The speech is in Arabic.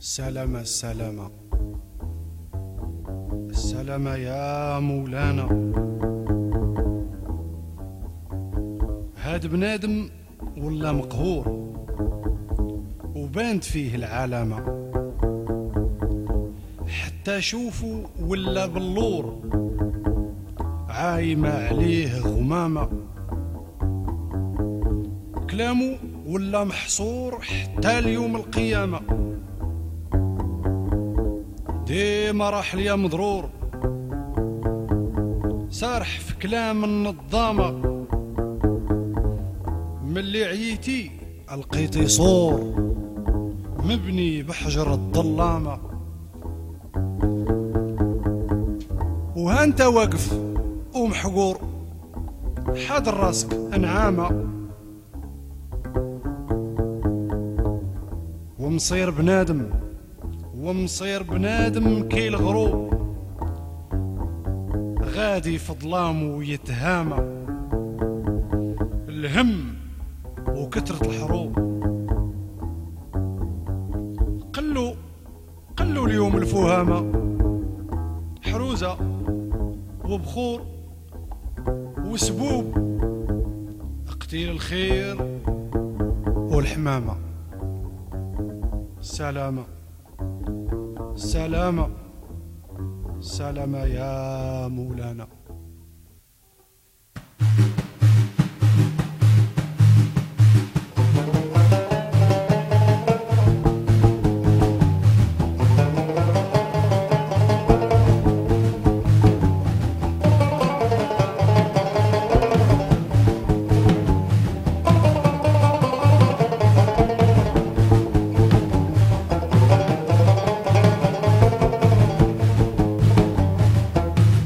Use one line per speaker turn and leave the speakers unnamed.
السلامة السلامة السلامة يا مولانا. هاد بنادم ولا مقهور وبانت فيه العلامة، حتى شوفوا ولا بلور عايمة عليه غمامة. كلامه ولا محصور حتى ليوم القيامة، ديما راح ليا مضرور سارح في كلام النظامة. ملي عييتي لقيتي صور مبني بحجر الظلامة، وها انت واقف ومحقور حاضر راسك انعامة، ومصير بنادم كي الغروب غادي في ظلام ويتهامى. الهم وكثرة الحروب قلوا اليوم الفهامة، حروزة وبخور وسبوب اقتيل الخير والحمامة. سلامة سلامة سلامة يا مولانا.